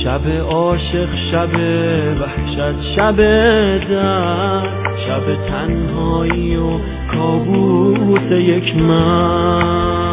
شب عاشق، شب وحشت، شب درد، شب تنهایی و کابوس یک مرد.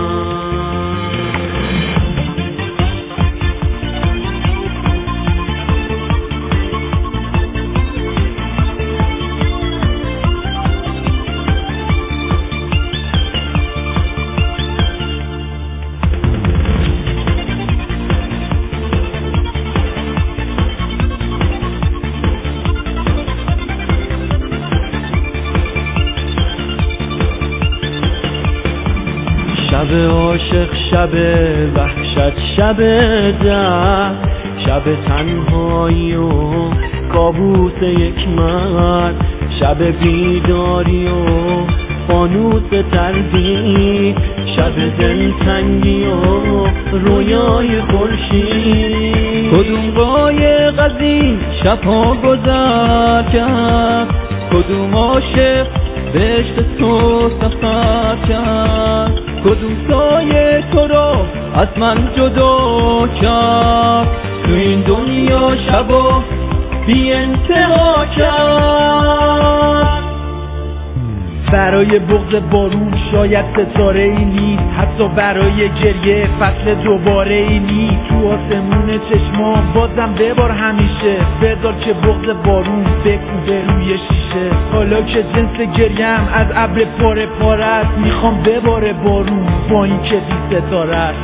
شب عاشق، شب وحشت، شب درد، شب تنهایی و کابوس یک مرد، شب بیداری و فانوس تردید، شب دلتنگی و رویای خورشید. کدوم قایق از این شبها گذر کرد، کدوم عاشق به عشق تو سفر کرد، کدوم سایه تو را از من جدا کرد، تو این دنیا شبا بی انتها کرد. برای بغض بارون شاید ستاره ای نیست، حتی برای گریه فصل دوباره ای نیست. تو آسمون چشمام بازم ببار همیشه، بذار که بغض بارون بکوبه روی شیشه. حالا که جنس گریم از ابر پاره پاره است، میخوام بباره بارون با این که بی ستاره است.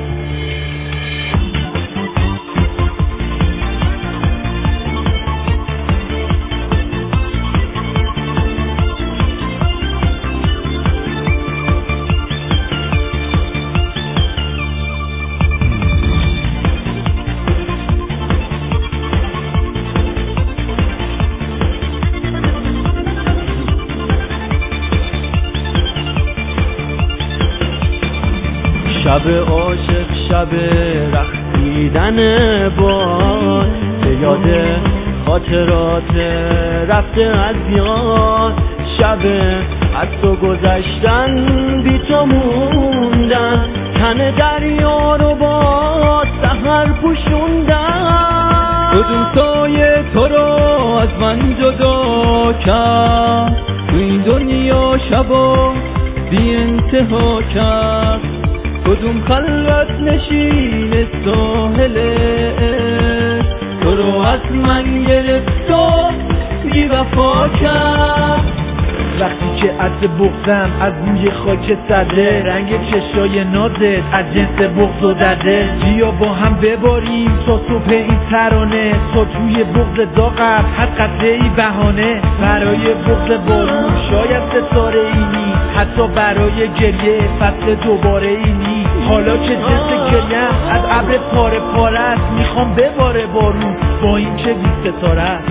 شب عاشق، شب رقصیدن باد، به یاد خاطرات رفته از یاد. شب از تو گذشتن، بی تو موندن، تن دریا رو با سحر پوشوندن. کدوم سایه تو را از من جدا کرد، تو این دنیا شبا بی انتها کرد، کدوم خلوت نشین ساحله تو رو از من گرفت و بی وفا کرد. وقتی که عطر بغضم از روی خاک سده، رنگ چشای نازت از جنس بغض و درده. بیا با هم بباریم تا صبح این ترانه، تا توی بغض داغم هر قطره ای بهانه. برای بغض بارون شاید ستاره ای نیست، حتی برای گریه فصل دوباره ای نیست. حالا که جنس گریم از ابر پاره پاره است، میخوام بباره بارون با این که بی ستاره است.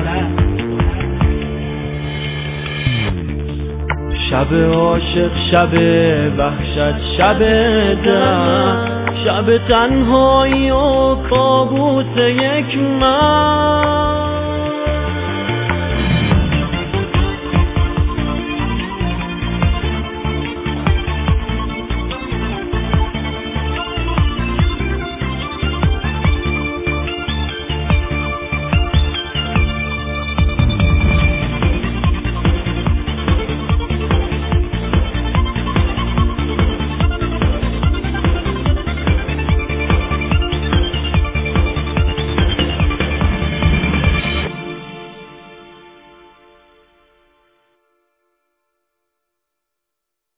شب عاشق، شب وحشت، شب درد، شب تنهایی و کابوس یک مرد.